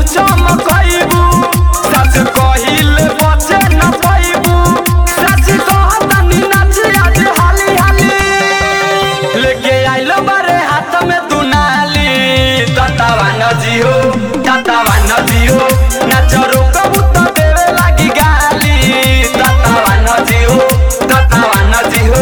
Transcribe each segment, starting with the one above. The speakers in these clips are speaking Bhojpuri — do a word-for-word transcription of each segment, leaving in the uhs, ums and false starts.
चमकइबू सच कहिले बचे न पाइबू सच कहतनी नाच आज हाली हाली लेके आइलो बारे हाथ में दुनाली ततावा न जियो ततावा न जियो नाच रोकबू तो देवे लागी गाली ततावा न जियो ततावा न जियो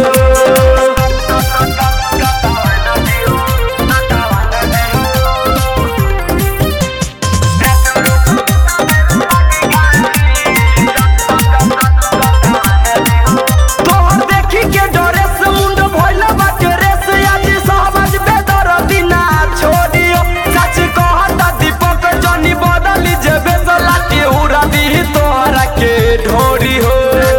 ढोरी हो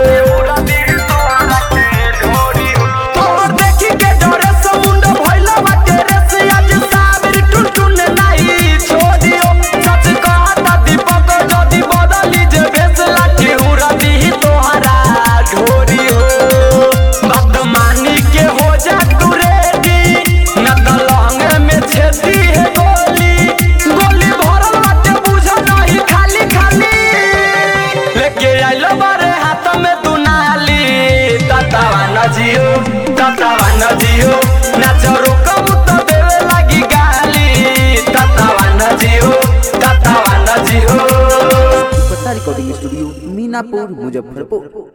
तोर देखी के डरे समुंड भइला बाटे रे से आज साबिर टुनटुन नाही छोड़ियो सच कहता दीपक जदी बदली जे भेसला केहुरा दी तोहरा ढोरी हो बदमानी के हो जा तू रेडी न त लहंगे में छेदी है गोली गोली भरल बाटे बुझ नहीं खाली खाली लेके आइलो बारे हाथ में दुनाली ततावा न जियो ततावा न जियो नाच रोकबू तो देवे लागी गाली ततावा न जियो ततावा न जियो रिकॉर्डिंग स्टूडियो मीनापुर मुजफ्फरपुर।